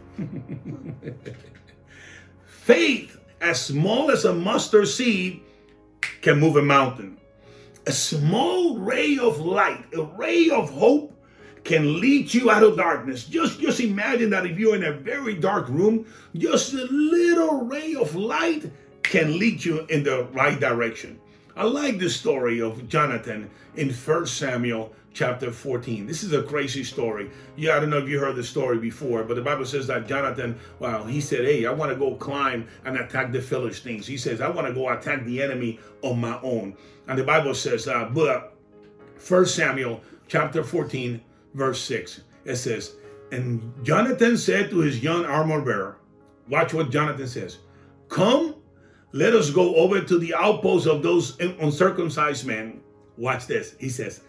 Faith, as small as a mustard seed, can move a mountain. A small ray of light, a ray of hope, can lead you out of darkness. Just, just imagine that if you're in a very dark room, just a little ray of light can lead you in the right direction. I like the story of Jonathan in First Samuel chapter fourteen. This is a crazy story. Yeah, I don't know if you heard the story before, but the Bible says that Jonathan, well, he said, hey, I want to go climb and attack the Philistines. He says, I want to go attack the enemy on my own. And the Bible says, uh, but First Samuel chapter fourteen, verse six, it says, and Jonathan said to his young armor bearer, watch what Jonathan says, come, let us go over to the outposts of those uncircumcised men. Watch this. He says,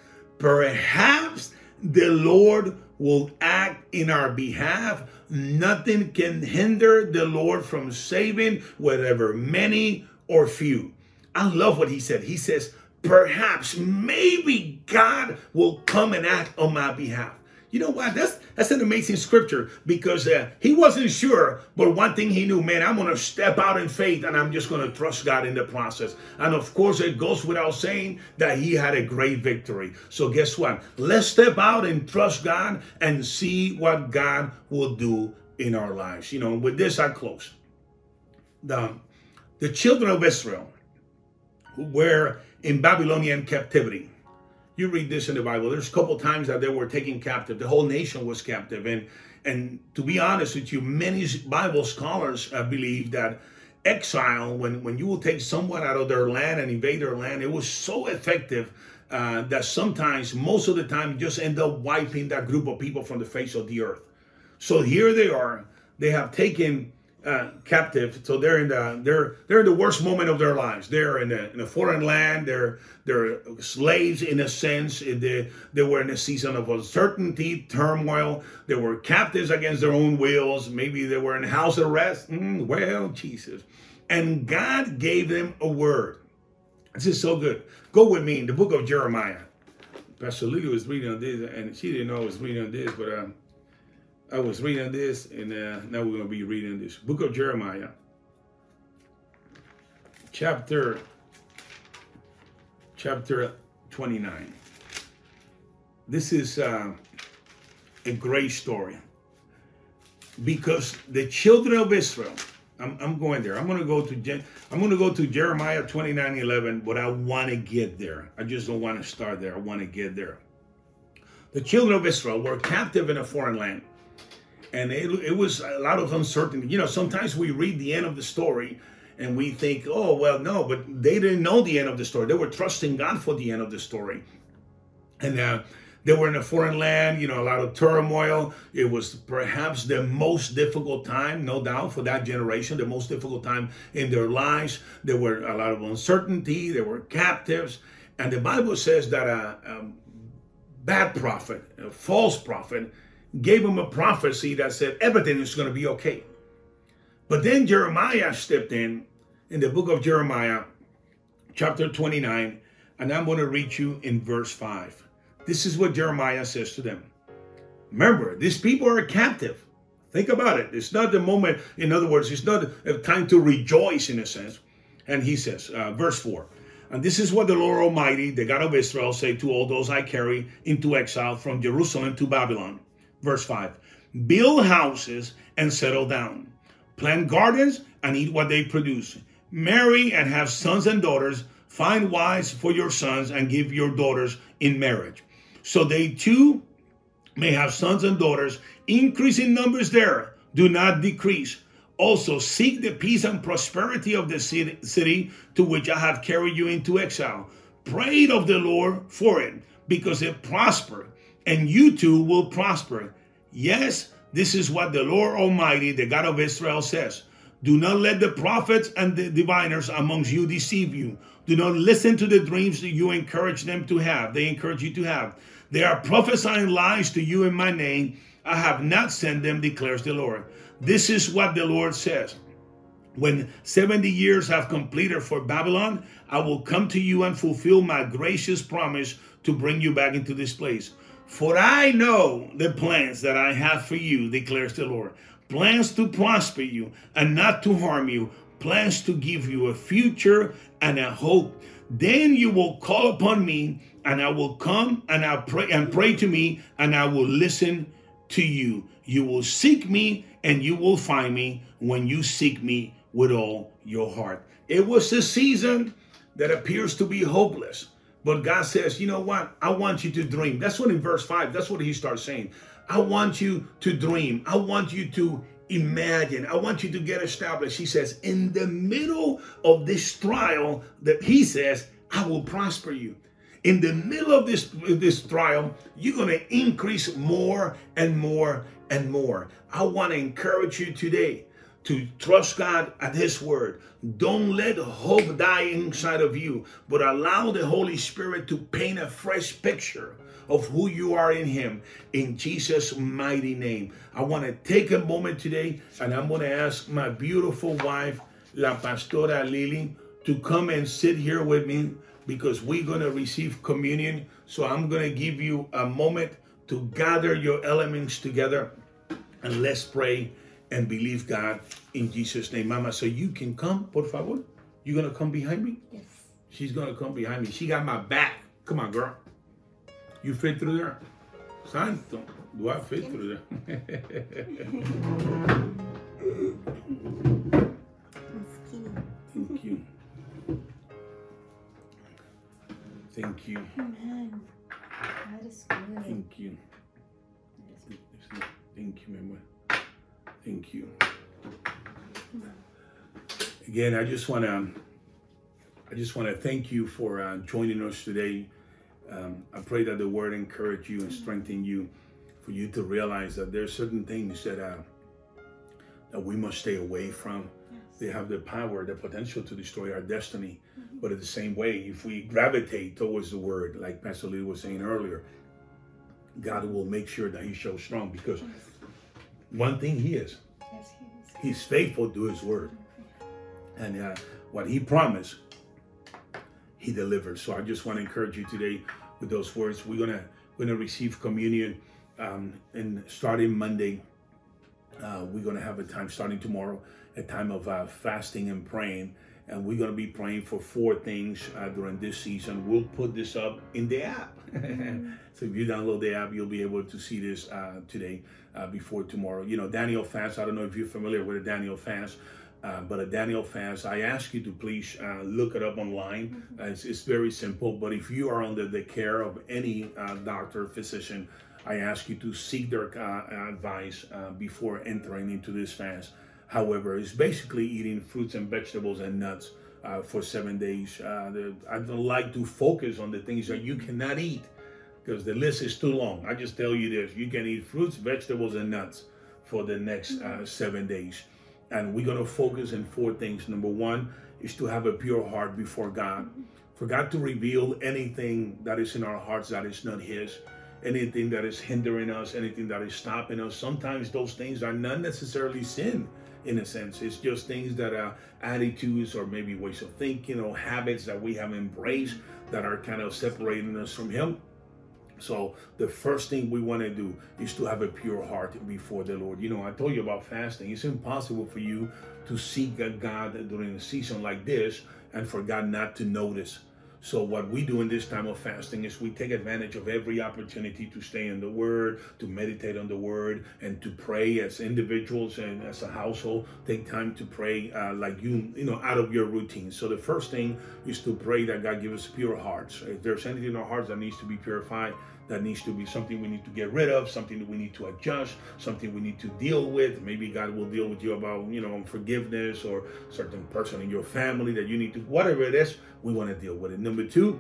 perhaps the Lord will act in our behalf. Nothing can hinder the Lord from saving, whether many or few. I love what he said. He says, perhaps, maybe God will come and act on my behalf. You know what? That's that's an amazing scripture, because uh, he wasn't sure, but one thing he knew, man, I'm going to step out in faith and I'm just going to trust God in the process. And of course, it goes without saying that he had a great victory. So guess what? Let's step out and trust God and see what God will do in our lives. You know, with this, I close. The, the children of Israel who were in Babylonian captivity. You read this in the Bible. There's a couple times that they were taken captive. The whole nation was captive. And, and to be honest with you, many Bible scholars uh, believe that exile, when, when you will take someone out of their land and invade their land, it was so effective uh, that sometimes, most of the time, just end up wiping that group of people from the face of the earth. So here they are. They have taken Uh, captive, so they're in the they're they're in the worst moment of their lives. They're in a, in a foreign land. They're they're slaves in a sense. They they were in a season of uncertainty, turmoil. They were captives against their own wills. Maybe they were in house arrest. Mm, well, Jesus, and God gave them a word. This is so good. Go with me in the book of Jeremiah. Pastor Lily was reading on this, and she didn't know I was reading on this, but um. I was reading this, and uh, now we're going to be reading this. Book of Jeremiah, chapter, chapter twenty-nine. This is uh, a great story, because the children of Israel, I'm, I'm going there. I'm going to go to Je- I'm going to go to Jeremiah twenty-nine eleven, but I want to get there. I just don't want to start there. I want to get there. The children of Israel were captive in a foreign land. And it, it was a lot of uncertainty. You know, sometimes we read the end of the story and we think, oh, well, no, but they didn't know the end of the story. They were trusting God for the end of the story. And uh, they were in a foreign land, you know, a lot of turmoil. It was perhaps the most difficult time, no doubt, for that generation, the most difficult time in their lives. There were a lot of uncertainty. They were captives. And the Bible says that a, a bad prophet, a false prophet, gave him a prophecy that said everything is going to be okay. But then Jeremiah stepped in, in the book of Jeremiah, chapter twenty-nine, and I'm going to read you in verse five. This is what Jeremiah says to them. Remember, these people are captive. Think about it. It's not the moment, in other words, it's not a time to rejoice in a sense. And he says, uh, verse four, and this is what the Lord Almighty, the God of Israel, say to all those I carry into exile from Jerusalem to Babylon. Verse five, build houses and settle down. Plant gardens and eat what they produce. Marry and have sons and daughters. Find wives for your sons and give your daughters in marriage. So they too may have sons and daughters. Increase in numbers there. Do not decrease. Also seek the peace and prosperity of the city to which I have carried you into exile. Pray of the Lord for it, because it prospered, and you too will prosper. Yes, this is what the Lord Almighty, the God of Israel, says. Do not let the prophets and the diviners amongst you deceive you. Do not listen to the dreams that you encourage them to have. They encourage you to have. They are prophesying lies to you in my name. I have not sent them, declares the Lord. This is what the Lord says. When seventy years have completed for Babylon, I will come to you and fulfill my gracious promise to bring you back into this place. For I know the plans that I have for you, declares the Lord. Plans to prosper you and not to harm you. Plans to give you a future and a hope. Then you will call upon me, and I will come and I pray and pray to me, and I will listen to you. You will seek me and you will find me when you seek me with all your heart. It was a season that appears to be hopeless. But God says, you know what? I want you to dream. That's what in verse five, that's what he starts saying. I want you to dream. I want you to imagine. I want you to get established. He says, in the middle of this trial, that he says, I will prosper you. In the middle of this, this trial, you're going to increase more and more and more. I want to encourage you today to trust God at his word. Don't let hope die inside of you, but allow the Holy Spirit to paint a fresh picture of who you are in him, in Jesus' mighty name. I want to take a moment today, and I'm going to ask my beautiful wife, La Pastora Lily, to come and sit here with me, because we're going to receive communion. So I'm going to give you a moment to gather your elements together, and let's pray and believe God in Jesus' name. Mama, so you can come, por favor. You going to come behind me?
Yes.
She's going to come behind me. She got my back. Come on, girl. You fit through there? Santo. Do I fit through there? Thank you. Thank you.
Amen. That is good.
Thank you. Thank you, Mama. Thank you. Again, I just want to, I just want to thank you for uh, joining us today. Um, I pray that the word encourage you and strengthen you, for you to realize that there are certain things that uh, that we must stay away from. Yes. They have the power, the potential to destroy our destiny. Mm-hmm. But in the same way, if we gravitate towards the word, like Pastor Lee was saying earlier, God will make sure that he shows strong, because yes. one thing he is, yes, he is. He's faithful to his word. And uh, what he promised, he delivers. So I just want to encourage you today with those words. We're gonna we're gonna receive communion, um, and starting Monday, uh, we're gonna have a time starting tomorrow, a time of uh, fasting and praying, and we're gonna be praying for four things uh, during this season. We'll put this up in the app. Mm-hmm. So if you download the app, you'll be able to see this uh, today uh, before tomorrow. You know, Daniel fast. I don't know if you're familiar with a Daniel fast. Uh, but a Daniel fast, I ask you to please uh, look it up online. Mm-hmm. uh, it's, it's very simple. But if you are under the care of any uh, doctor, physician, I ask you to seek their uh, advice uh, before entering into this fast. However, it's basically eating fruits and vegetables and nuts uh, for seven days. Uh, the, I don't like to focus on the things that you cannot eat because the list is too long. I just tell you this: you can eat fruits, vegetables, and nuts for the next uh, seven days. And we're going to focus on four things. Number one is to have a pure heart before God. For God to reveal anything that is in our hearts that is not His, anything that is hindering us, anything that is stopping us. Sometimes those things are not necessarily sin, in a sense. It's just things that are attitudes or maybe ways of thinking or habits that we have embraced that are kind of separating us from Him. So the first thing we want to do is to have a pure heart before the Lord. You know, I told you about fasting. It's impossible for you to seek God during a season like this and for God not to notice. So what we do in this time of fasting is we take advantage of every opportunity to stay in the Word, to meditate on the Word, and to pray as individuals and as a household. Take time to pray uh, like you, you know, out of your routine. So the first thing is to pray that God give us pure hearts. If there's anything in our hearts that needs to be purified, that needs to be something we need to get rid of, something that we need to adjust, something we need to deal with. Maybe God will deal with you about, you know, forgiveness or certain person in your family that you need to, whatever it is, we want to deal with it. Number two,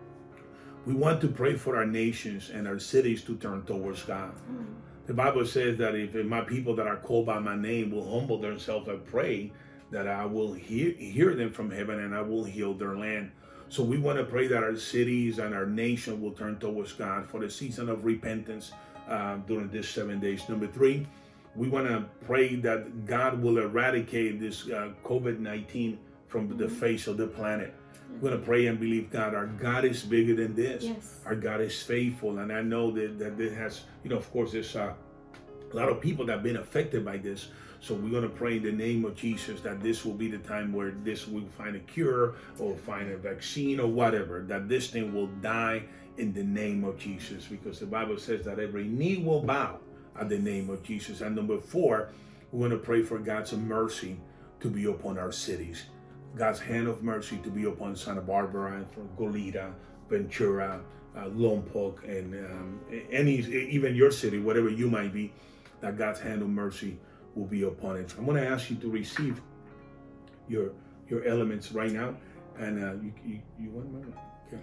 we want to pray for our nations and our cities to turn towards God. Mm. The Bible says that if my people that are called by my name will humble themselves and pray, that I will hear, hear them from heaven and I will heal their land. So we want to pray that our cities and our nation will turn towards God for the season of repentance uh, during this seven days. Number three, we want to pray that God will eradicate this uh, COVID nineteen from the face of the planet. We're going to pray and believe God. Our God is bigger than this.
Yes.
Our God is faithful. And I know that, that this has, you know, of course, there's uh, a lot of people that have been affected by this. So we're going to pray in the name of Jesus that this will be the time where this will find a cure or find a vaccine or whatever, that this thing will die in the name of Jesus, because the Bible says that every knee will bow at the name of Jesus. And number four, we're going to pray for God's mercy to be upon our cities. God's hand of mercy to be upon Santa Barbara and from Goleta, Ventura, uh, Lompoc, and um, any, even your city, whatever you might be, that God's hand of mercy will be upon it. I'm going to ask you to receive your your elements right now, and uh, you, you you want to remember? Okay.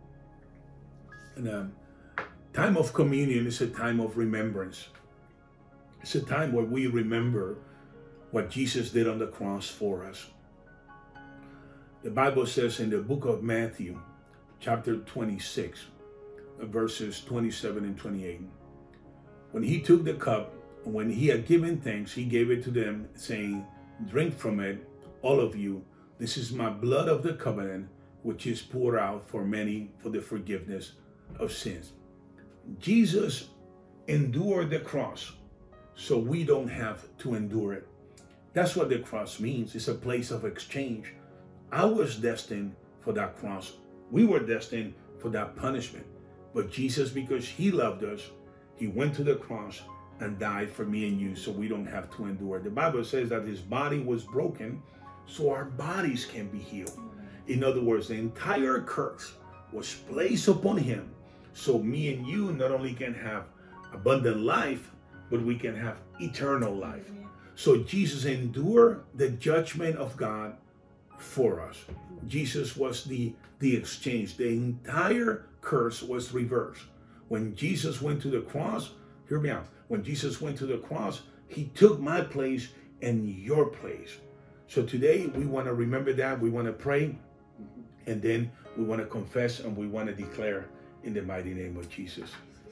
And um, time of communion is a time of remembrance. It's a time where we remember what Jesus did on the cross for us. The Bible says in the book of Matthew, chapter twenty-six, verses twenty-seven and twenty-eight, when he took the cup, when he had given thanks, he gave it to them, saying, "Drink from it, all of you. This is my blood of the covenant, which is poured out for many for the forgiveness of sins." Jesus endured the cross so we don't have to endure it. That's what the cross means. It's a place of exchange. I was destined for that cross. We were destined for that punishment. But Jesus, because he loved us, he went to the cross and died for me and you so we don't have to endure. The Bible says that his body was broken so our bodies can be healed. In other words, the entire curse was placed upon him so me and you not only can have abundant life, but we can have eternal life. So Jesus endured the judgment of God for us. Jesus was the, the exchange. The entire curse was reversed. When Jesus went to the cross, hear me out. When Jesus went to the cross, he took my place and your place. So today we want to remember that. We want to pray, and then we want to confess, and we want to declare in the mighty name of Jesus.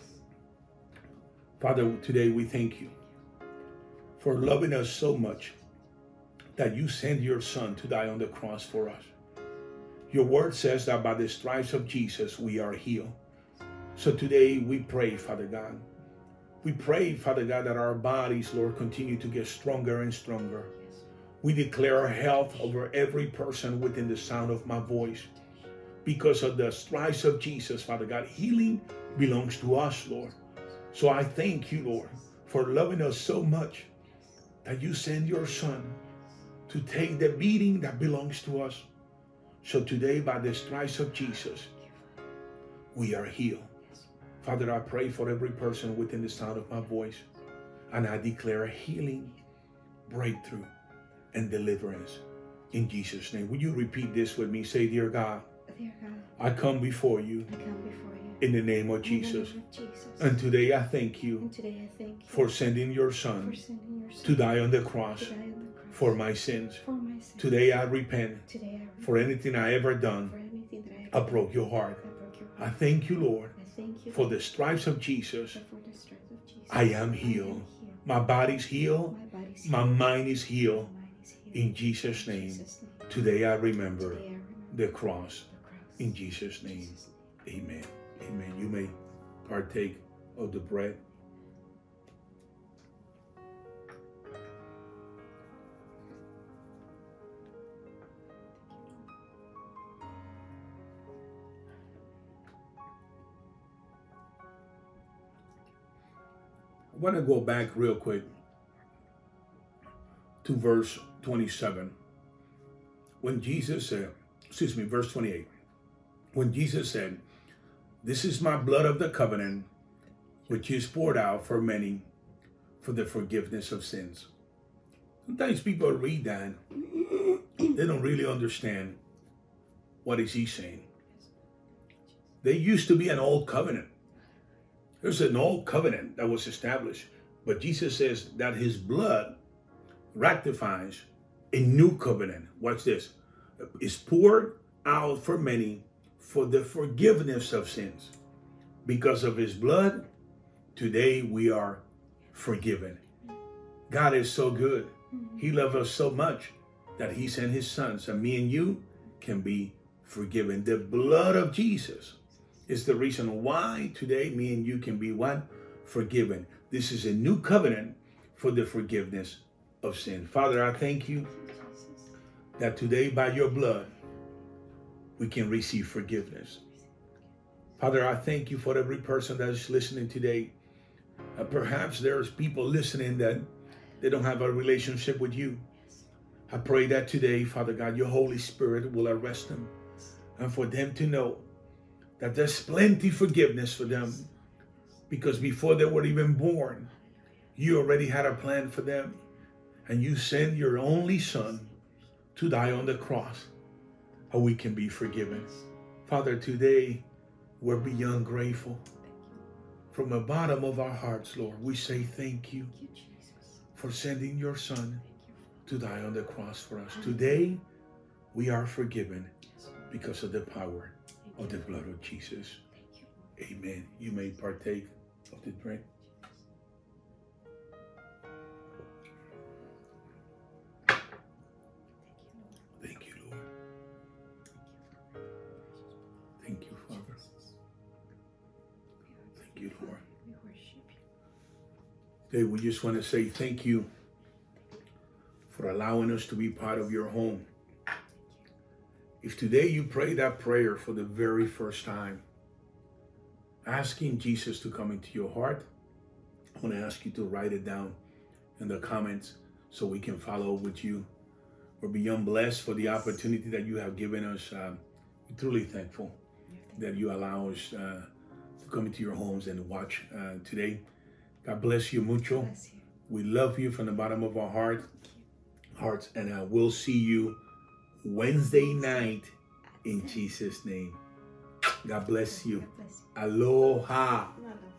Father, today we thank you for loving us so much that you sent your son to die on the cross for us. Your word says that by the stripes of Jesus we are healed. So today we pray, Father God. We pray, Father God, that our bodies, Lord, continue to get stronger and stronger. We declare our health over every person within the sound of my voice. Because of the stripes of Jesus, Father God, healing belongs to us, Lord. So I thank you, Lord, for loving us so much that you send your son to take the beating that belongs to us. So today, by the stripes of Jesus, we are healed. Father, I pray for every person within the sound of my voice, and I declare healing, breakthrough, and deliverance in Jesus' name. Will you repeat this with me? Say, Dear God,
Dear God,
I come before you
I come before you
in the name of
in the
Jesus.
name of Jesus.
And today I thank you
And today I thank you
for sending your Son
for sending your Son
to die on the
to
cross
die on the cross
for my sins.
for my sins.
Today I repent
Today I repent
for anything I ever
for
done.
anything that I have
I
done
broke your heart.
that broke your
I
heart.
thank you, Lord,
I thank you
for the stripes of Jesus.
that for the stripes of Jesus.
I am healed. My body's healed.
My body's
My
healed.
mind is healed.
My mind is healed.
In Jesus'
In
name.
Jesus' name.
Today I remember
Today I remember
the cross.
the cross.
In Jesus'
In
name.
Jesus' name.
Amen. Amen. You may partake of the bread. I want to go back real quick to verse twenty-seven. When Jesus said, excuse me, verse twenty-eight. When Jesus said, "This is my blood of the covenant, which is poured out for many for the forgiveness of sins." Sometimes people read that, they don't really understand what is he saying. There used to be an old covenant. There's an old covenant that was established, but Jesus says that his blood rectifies a new covenant. Watch this. Is poured out for many for the forgiveness of sins. Because of his blood, today we are forgiven. God is so good. He loves us so much that he sent his son, so me and you can be forgiven. The blood of Jesus is the reason why today me and you can be what? Forgiven. This is a new covenant for the forgiveness of sin. Father, I thank you that today by your blood we can receive forgiveness. Father, I thank you for every person that is listening today. Uh, perhaps there's people listening that they don't have a relationship with you. I pray that today, Father God, your Holy Spirit will arrest them, and for them to know that there's plenty forgiveness for them, because before they were even born, you already had a plan for them, and you sent your only son to die on the cross, and we can be forgiven. Father, today we're beyond grateful. From the bottom of our hearts, Lord, we say thank you for sending your son to die on the cross for us. Today, we are forgiven because of the power of the blood of Jesus. Amen. You may partake of the drink. Thank you, Lord. Thank you, Father. Thank you, Lord. Today, we just want to say thank you for allowing us to be part of your home. If today you pray that prayer for the very first time, asking Jesus to come into your heart, I want to ask you to write it down in the comments so we can follow with you. We're beyond blessed for the opportunity that you have given us. Uh, we're truly thankful that you allow us uh, to come into your homes and watch uh, today. God bless you mucho.
Bless you.
We love you from the bottom of our heart, hearts, and uh, we'll see you Wednesday night in Jesus' name. God bless you.
God bless you.
Aloha.
Aloha.